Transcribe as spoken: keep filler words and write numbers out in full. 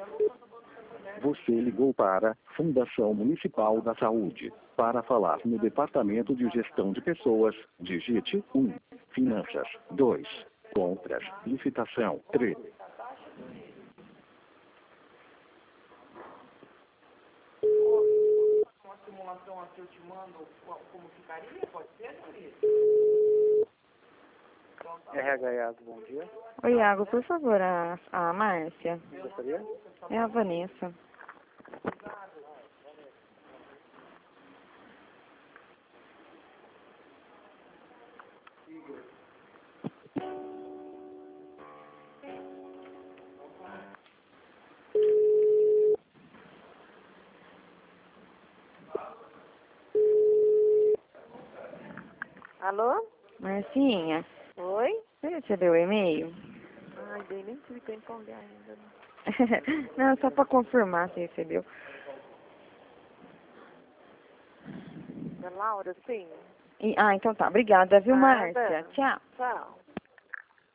Você ligou para Fundação Municipal da Saúde. Para falar no Departamento de Gestão de Pessoas, digite um. Finanças. dois. Compras. Licitação. três. Uma simulação aqui eu te mando como ficaria, pode ser, Maria? R H Iago, bom dia. Oi, Iago, por favor, a, a Márcia. Gostaria? É a Vanessa. Alô? Marcinha, Oi? você recebeu o e-mail? Ai, bem, nem tive tempo pra olhar ainda. Não, só para confirmar se recebeu. É Laura, sim? E, ah, então tá. Obrigada, viu, Nada. Márcia? Tchau. Tchau.